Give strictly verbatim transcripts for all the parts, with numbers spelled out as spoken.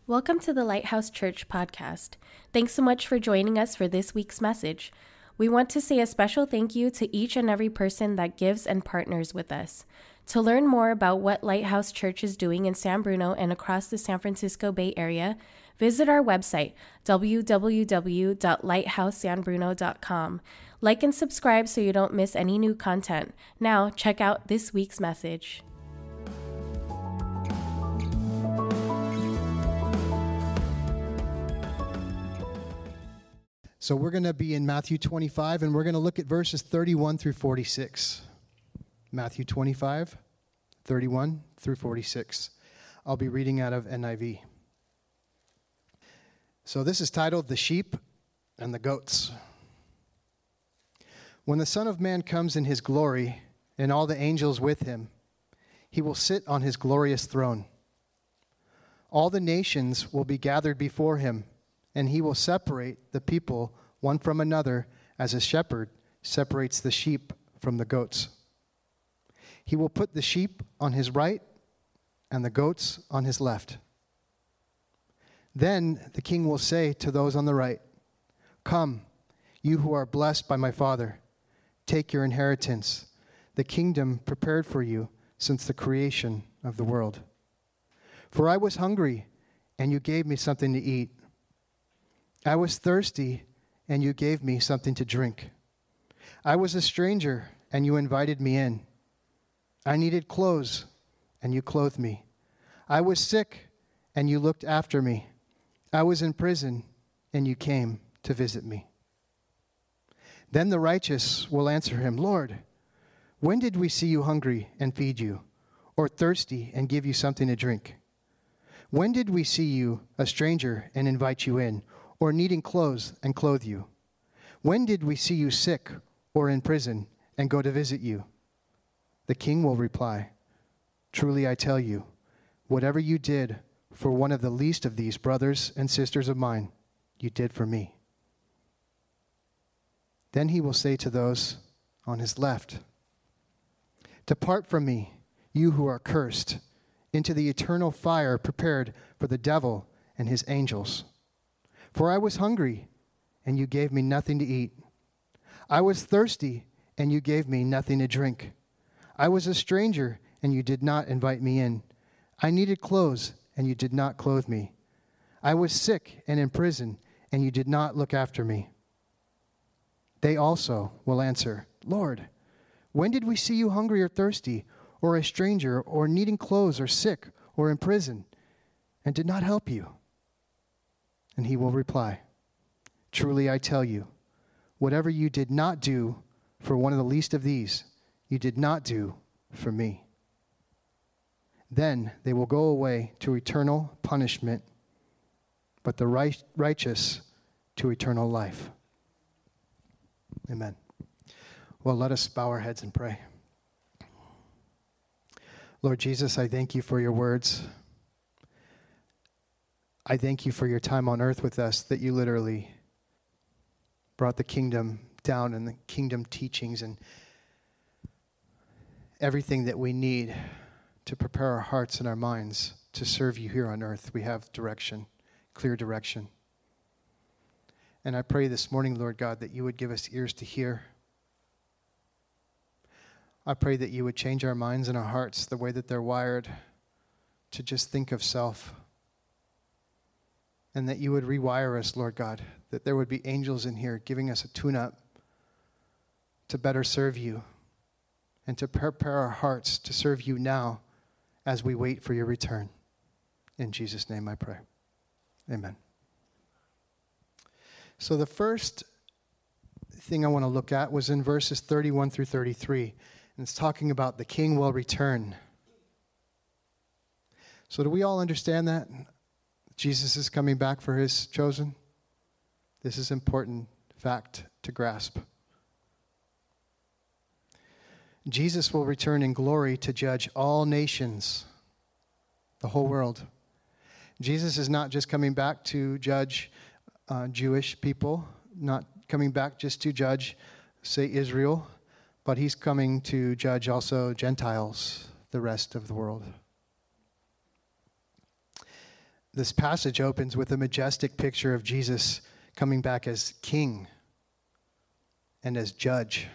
Welcome to the Lighthouse Church podcast. Thanks so much for joining us for this week's message. We want to say a special thank you to each and every person that gives and partners with us. To learn more about what Lighthouse Church is doing in San Bruno and across the San Francisco Bay Area, visit our website, w w w dot lighthouse san bruno dot com. Like and subscribe so you don't miss any new content. Now, check out this week's message. So we're going to be in Matthew twenty-five, and we're going to look at verses thirty-one through forty-six. Matthew twenty-five, thirty-one through forty-six. I'll be reading out of N I V. So this is titled, The Sheep and the Goats. When the Son of Man comes in his glory, and all the angels with him, he will sit on his glorious throne. All the nations will be gathered before him, and he will separate the people one from another as a shepherd separates the sheep from the goats. He will put the sheep on his right and the goats on his left. Then the king will say to those on the right, "Come, you who are blessed by my Father, take your inheritance, the kingdom prepared for you since the creation of the world. For I was hungry, and you gave me something to eat. I was thirsty, and you gave me something to drink. I was a stranger, and you invited me in. I needed clothes, and you clothed me. I was sick, and you looked after me. I was in prison, and you came to visit me." Then the righteous will answer him, "Lord, when did we see you hungry and feed you, or thirsty and give you something to drink? When did we see you a stranger and invite you in, or needing clothes and clothe you? When did we see you sick or in prison and go to visit you?" The king will reply, "Truly I tell you, whatever you did for one of the least of these brothers and sisters of mine, you did for me." Then he will say to those on his left, "Depart from me, you who are cursed, into the eternal fire prepared for the devil and his angels. For I was hungry, and you gave me nothing to eat. I was thirsty, and you gave me nothing to drink. I was a stranger, and you did not invite me in. I needed clothes, and you did not clothe me. I was sick and in prison, and you did not look after me." They also will answer, "Lord, when did we see you hungry or thirsty, or a stranger, or needing clothes, or sick, or in prison, and did not help you?" And he will reply, "Truly I tell you, whatever you did not do for one of the least of these, you did not do for me." Then they will go away to eternal punishment, but the right, righteous to eternal life. Amen. Well, let us bow our heads and pray. Lord Jesus, I thank you for your words. I thank you for your time on earth with us, that you literally brought the kingdom down and the kingdom teachings and everything that we need to prepare our hearts and our minds to serve you here on earth. We have direction, clear direction. And I pray this morning, Lord God, that you would give us ears to hear. I pray that you would change our minds and our hearts the way that they're wired to just think of self. And that you would rewire us, Lord God, that there would be angels in here giving us a tune-up to better serve you and to prepare our hearts to serve you now as we wait for your return. In Jesus' name I pray. Amen. So the first thing I want to look at was in verses thirty-one through thirty-three, and it's talking about the king will return. So do we all understand that? Jesus is coming back for his chosen. This is an important fact to grasp. Jesus will return in glory to judge all nations, the whole world. Jesus is not just coming back to judge uh, Jewish people, not coming back just to judge, say, Israel, but he's coming to judge also Gentiles, the rest of the world. this passage opens with a majestic picture of Jesus coming back as king and as judge.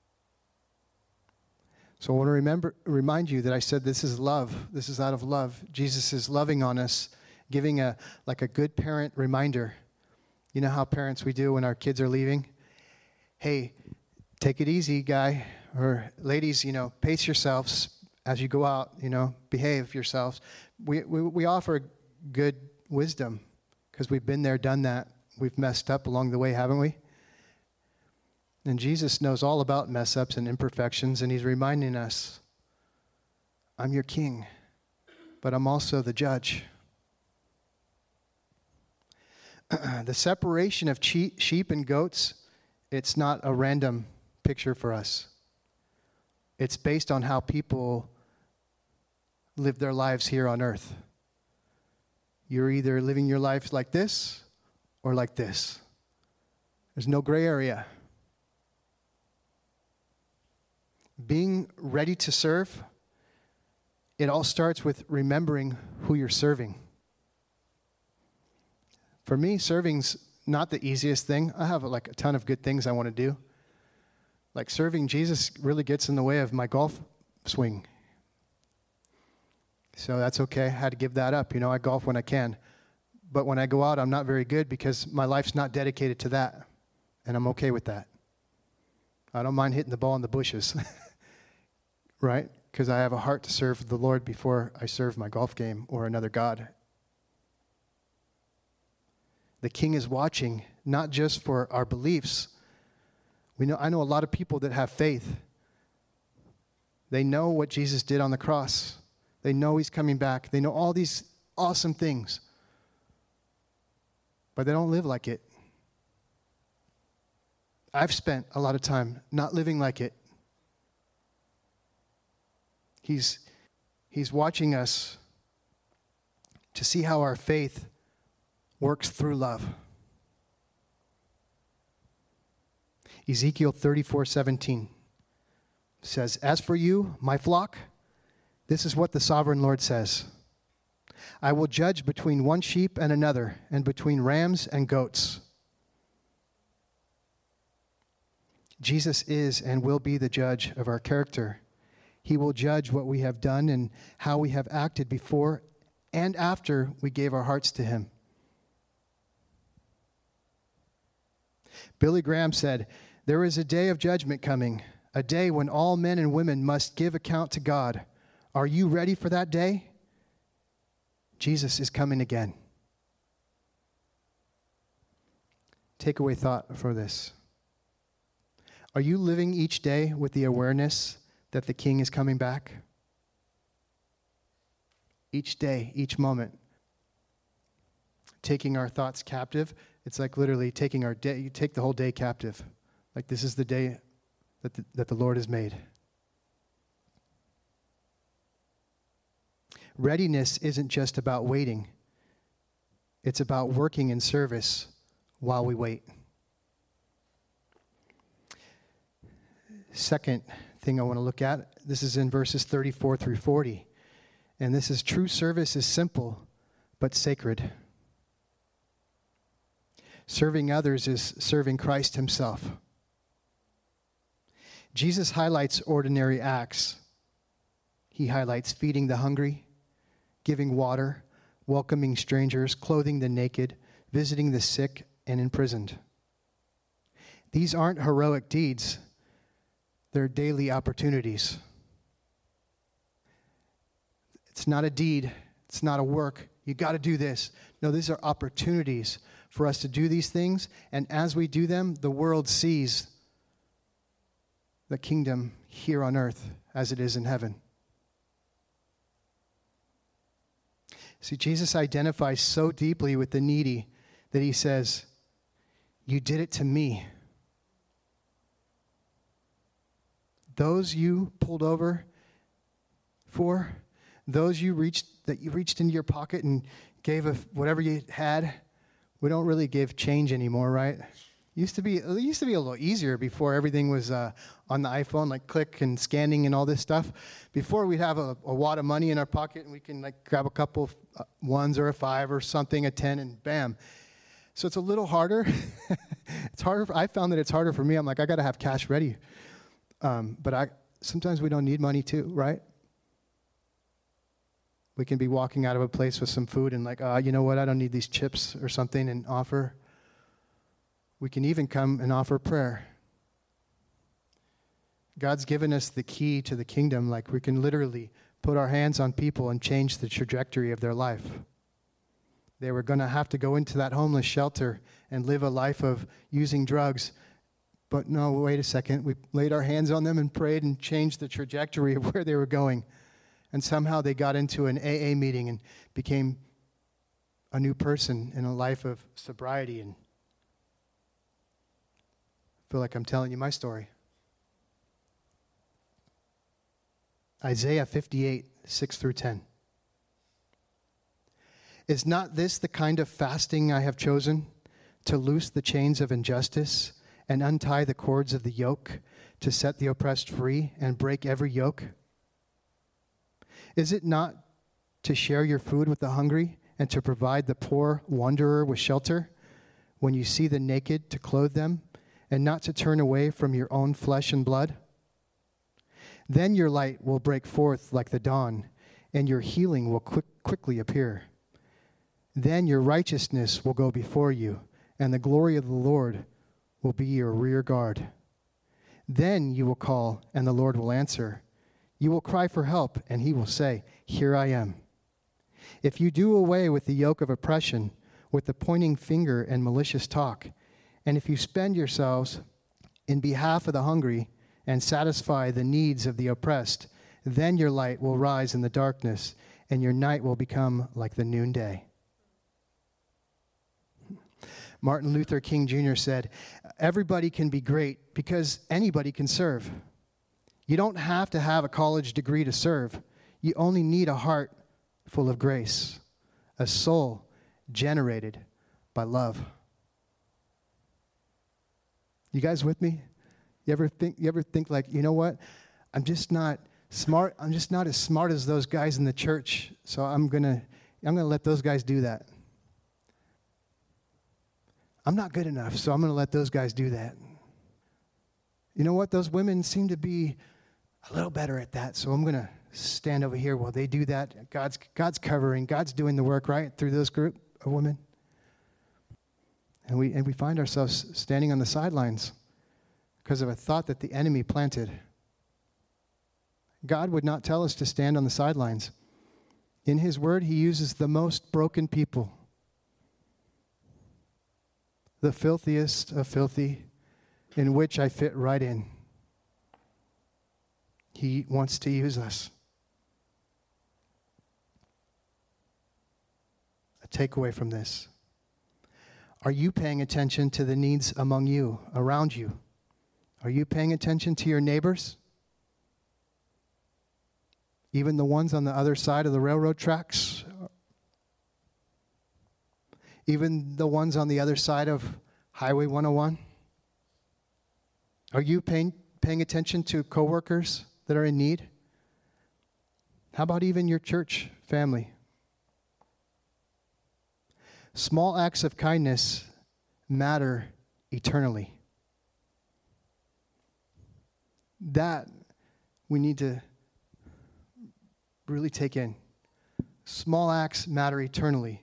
So I want to remember, remind you that I said this is love. This is out of love. Jesus is loving on us, giving a like a good parent reminder. You know how parents we do when our kids are leaving? Hey, take it easy, guy. Or ladies, you know, pace yourselves as you go out, you know, behave yourselves. We we, we offer good wisdom because we've been there, done that. We've messed up along the way, haven't we? And Jesus knows all about mess-ups and imperfections, and he's reminding us, I'm your king, but I'm also the judge. The separation of sheep and goats, it's not a random picture for us. It's based on how people live their lives here on earth. You're either living your life like this or like this. There's no gray area. Being ready to serve, it all starts with remembering who you're serving. For me, serving's not the easiest thing. I have like a ton of good things I want to do. Like serving Jesus really gets in the way of my golf swing. So that's okay. I had to give that up. You know, I golf when I can. But when I go out, I'm not very good because my life's not dedicated to that. And I'm okay with that. I don't mind hitting the ball in the bushes. Right? Because I have a heart to serve the Lord before I serve my golf game or another god. The King is watching, not just for our beliefs. We know I know a lot of people that have faith. They know what Jesus did on the cross. They know he's coming back. They know all these awesome things. But they don't live like it. I've spent a lot of time not living like it. He's, he's watching us to see how our faith works through love. Ezekiel thirty-four seventeen says, "As for you, my flock, this is what the sovereign Lord says. I will judge between one sheep and another, and between rams and goats." Jesus is and will be the judge of our character. He will judge what we have done and how we have acted before and after we gave our hearts to him. Billy Graham said, "There is a day of judgment coming, a day when all men and women must give account to God. Are you ready for that day? Jesus is coming again." Takeaway thought for this. Are you living each day with the awareness that the King is coming back? Each day, each moment. Taking our thoughts captive. It's like literally taking our day, you take the whole day captive. Like this is the day that the, that the Lord has made. Readiness isn't just about waiting. It's about working in service while we wait. Second thing I want to look at, this is in verses thirty-four through forty. And this is, true service is simple but sacred. Serving others is serving Christ himself. Jesus highlights ordinary acts. He highlights feeding the hungry, giving water, welcoming strangers, clothing the naked, visiting the sick and imprisoned. These aren't heroic deeds. They're daily opportunities. It's not a deed. It's not a work. You got to do this. No, these are opportunities for us to do these things. And as we do them, the world sees the kingdom here on earth as it is in heaven. See, Jesus identifies so deeply with the needy that he says, "You did it to me." Those you pulled over for, those you reached, that you reached into your pocket and gave a, whatever you had. We don't really give change anymore, right? Used to be, it used to be a little easier before everything was uh, on the iPhone, like click and scanning and all this stuff. Before we'd have a, a wad of money in our pocket and we can like grab a couple of uh, ones or a five or something, a ten, and bam. So it's a little harder. It's harder. For, I found that it's harder for me. I'm like, I got to have cash ready. Um, but I sometimes we don't need money too, right? We can be walking out of a place with some food and like, uh, you know what? I don't need these chips or something and offer. We can even come and offer prayer. God's given us the key to the kingdom. Like we can literally put our hands on people and change the trajectory of their life. They were going to have to go into that homeless shelter and live a life of using drugs. But no, wait a second. We laid our hands on them and prayed and changed the trajectory of where they were going. And somehow they got into an A A meeting and became a new person in a life of sobriety. And I feel like I'm telling you my story. Isaiah fifty-eight, six through ten. Is not this the kind of fasting I have chosen, to loose the chains of injustice and untie the cords of the yoke, to set the oppressed free and break every yoke? Is it not to share your food with the hungry and to provide the poor wanderer with shelter? When you see the naked, to clothe them, and not to turn away from your own flesh and blood? Then your light will break forth like the dawn, and your healing will quick, quickly appear. Then your righteousness will go before you, and the glory of the Lord will be your rear guard. Then you will call, and the Lord will answer. You will cry for help, and he will say, Here I am. If you do away with the yoke of oppression, with the pointing finger and malicious talk, and if you spend yourselves in behalf of the hungry and satisfy the needs of the oppressed, then your light will rise in the darkness, and your night will become like the noonday. Martin Luther King Junior said, everybody can be great because anybody can serve. You don't have to have a college degree to serve. You only need a heart full of grace, a soul generated by love. You guys with me? You ever think you ever think like, you know what? I'm just not smart. I'm just not as smart as those guys in the church. So I'm going to I'm going to let those guys do that. I'm not good enough, so I'm going to let those guys do that. You know what? Those women seem to be a little better at that, so I'm going to stand over here while they do that. God's God's covering. God's doing the work, right, through those group of women. And we and we find ourselves standing on the sidelines because of a thought that the enemy planted. God would not tell us to stand on the sidelines. In his word, he uses the most broken people, the filthiest of filthy, in which I fit right in. He wants to use us. A takeaway from this. Are you paying attention to the needs among you, around you? Are you paying attention to your neighbors? Even the ones on the other side of the railroad tracks? Even the ones on the other side of Highway one oh one? Are you paying, paying attention to coworkers that are in need? How about even your church family? Small acts of kindness matter eternally. That we need to really take in. Small acts matter eternally.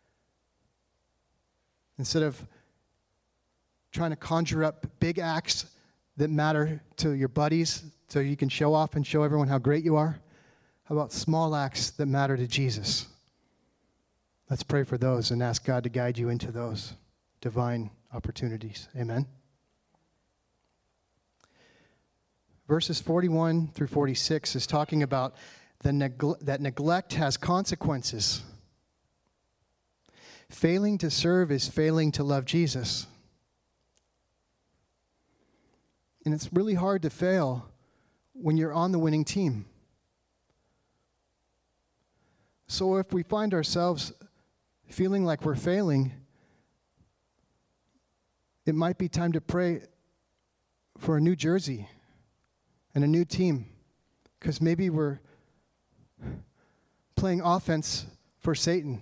Instead of trying to conjure up big acts that matter to your buddies so you can show off and show everyone how great you are, how about small acts that matter to Jesus? Let's pray for those and ask God to guide you into those divine opportunities. Amen. Verses forty-one through forty-six is talking about the negle- that neglect has consequences. Failing to serve is failing to love Jesus. And it's really hard to fail when you're on the winning team. So if we find ourselves feeling like we're failing, It might be time to pray for a new jersey and a new team, because maybe we're playing offense for Satan.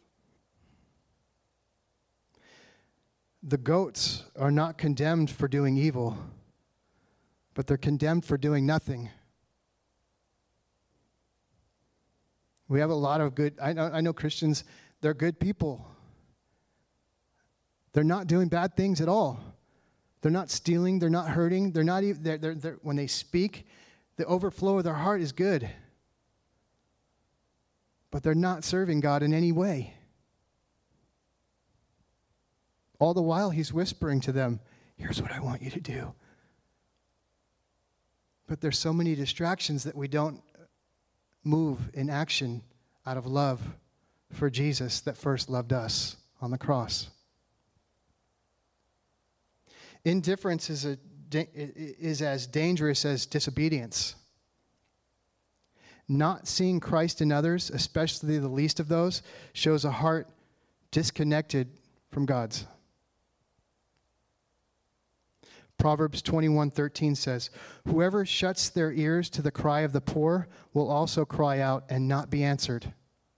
The goats are not condemned for doing evil, but they're condemned for doing nothing. We have a lot of good, I know, I know Christians, they're good people. They're not doing bad things at all. They're not stealing, they're not hurting, they're not even, they're, they're, they're, when they speak, the overflow of their heart is good. But they're not serving God in any way. All the while, he's whispering to them, here's what I want you to do. But there's so many distractions that we don't move in action out of love for Jesus that first loved us on the cross. Indifference is, a, is as dangerous as disobedience. Not seeing Christ in others, especially the least of those, shows a heart disconnected from God's. Proverbs twenty-one thirteen says, whoever shuts their ears to the cry of the poor will also cry out and not be answered.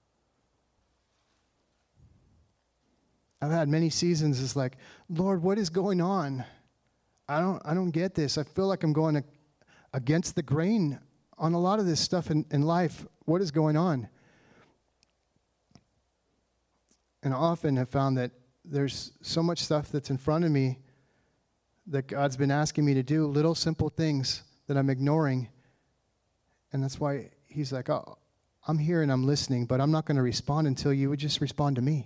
I've had many seasons it's like, Lord, what is going on? I don't I don't get this. I feel like I'm going against the grain on a lot of this stuff in, in life. What is going on? And I often have found that there's so much stuff that's in front of me that God's been asking me to do, little simple things that I'm ignoring. And that's why he's like, oh, I'm here and I'm listening, but I'm not going to respond until you would just respond to me.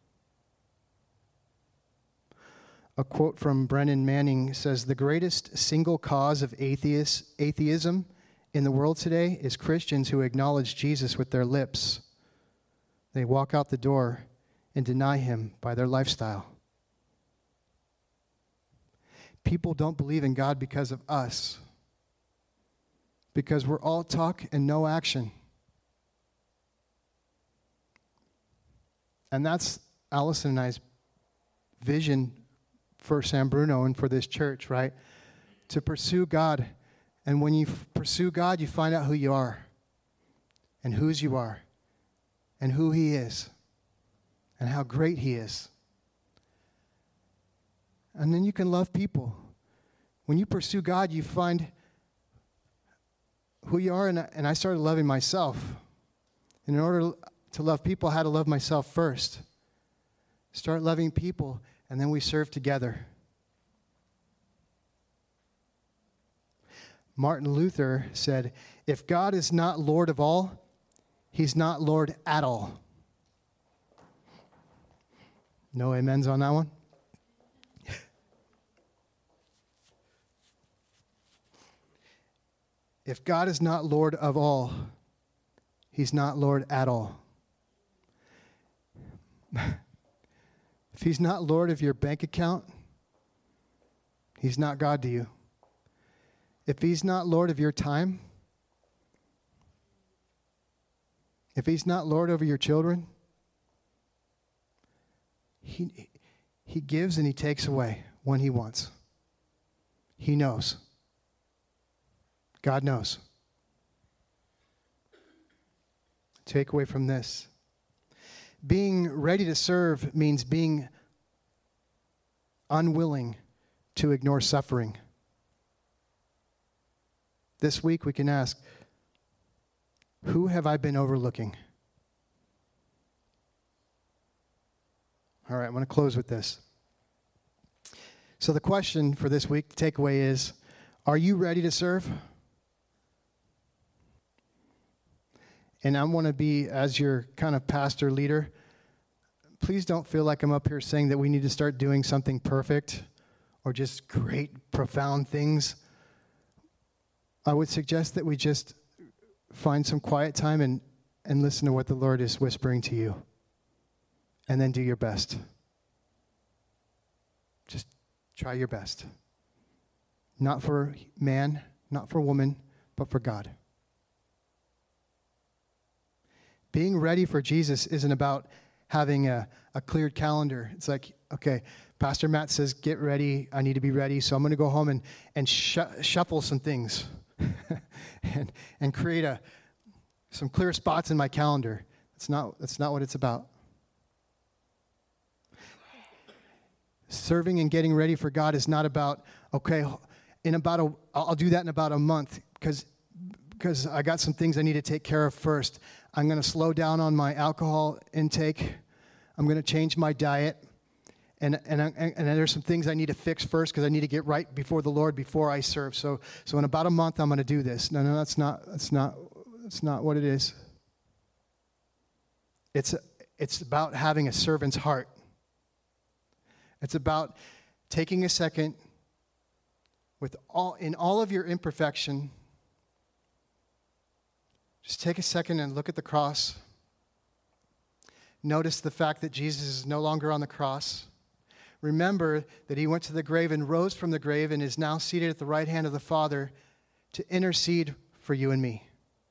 A quote from Brennan Manning says, the greatest single cause of atheist, atheism in the world today is Christians who acknowledge Jesus with their lips. They walk out the door and deny him by their lifestyle. People don't believe in God because of us. Because we're all talk and no action. And that's Allison and I's vision for San Bruno and for this church, right? To pursue God. And when you f- pursue God, you find out who you are. And whose you are. And who he is. And how great he is. And then you can love people. When you pursue God, you find who you are. And I, and I started loving myself. And in order to love people, I had to love myself first. Start loving people, and then we serve together. Martin Luther said, if God is not Lord of all, he's not Lord at all. No amens on that one? If God is not Lord of all, he's not Lord at all. If he's not Lord of your bank account, he's not God to you. If he's not Lord of your time, if he's not Lord over your children, he, he gives and he takes away when he wants. He knows. God knows. Take away from this. Being ready to serve means being unwilling to ignore suffering. This week we can ask, who have I been overlooking? All right, I'm going to close with this. So the question for this week, the takeaway is, are you ready to serve? And I want to be, as your kind of pastor leader, please don't feel like I'm up here saying that we need to start doing something perfect or just great, profound things. I would suggest that we just find some quiet time and, and listen to what the Lord is whispering to you. And then do your best. Just try your best. Not for man, not for woman, but for God. Being ready for Jesus isn't about having a, a cleared calendar. It's like, okay, Pastor Matt says, get ready. I need to be ready. So I'm going to go home and, and sh- shuffle some things and, and create a, some clear spots in my calendar. That's not, that's not what it's about. Serving and getting ready for God is not about, okay, in about a, I'll do that in about a month because because I got some things I need to take care of first. I'm going to slow down on my alcohol intake. I'm going to change my diet. And and and, and there's some things I need to fix first because I need to get right before the Lord before I serve. So so in about a month I'm going to do this. No, no, that's not that's not that's not what it is. It's it's about having a servant's heart. It's about taking a second with all in all of your imperfection. Just take a second and look at the cross. Notice the fact that Jesus is no longer on the cross. Remember that he went to the grave and rose from the grave and is now seated at the right hand of the Father to intercede for you and me.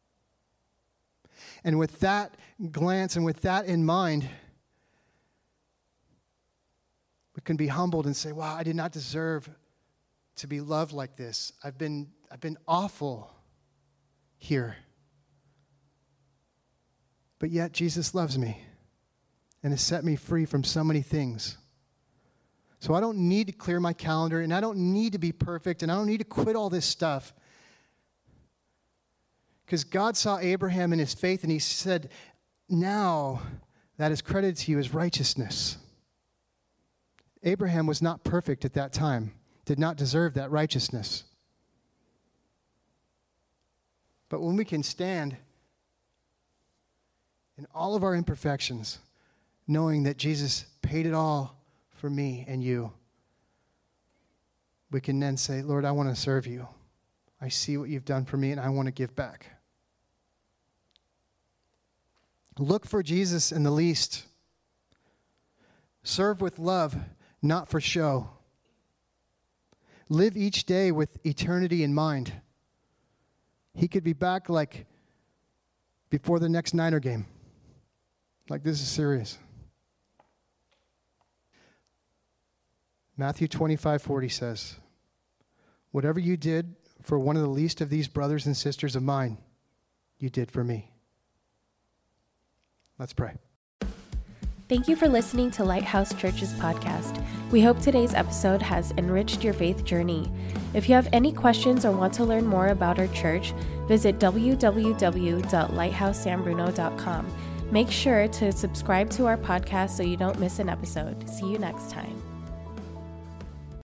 And with that glance and with that in mind, we can be humbled and say, wow, I did not deserve to be loved like this. I've been, I've been awful here. But yet Jesus loves me and has set me free from so many things. So I don't need to clear my calendar, and I don't need to be perfect, and I don't need to quit all this stuff. Because God saw Abraham in his faith, and he said, now that is credited to you as righteousness. Abraham was not perfect at that time, did not deserve that righteousness. But when we can stand in all of our imperfections, knowing that Jesus paid it all for me and you, we can then say, Lord, I want to serve you. I see what you've done for me, and I want to give back. Look for Jesus in the least. Serve with love, not for show. Live each day with eternity in mind. He could be back like before the next Niner game. Like, this is serious. Matthew twenty-five forty says, whatever you did for one of the least of these brothers and sisters of mine, you did for me. Let's pray. Thank you for listening to Lighthouse Church's podcast. We hope today's episode has enriched your faith journey. If you have any questions or want to learn more about our church, visit w w w dot lighthouse san bruno dot com. Make sure to subscribe to our podcast so you don't miss an episode. See you next time.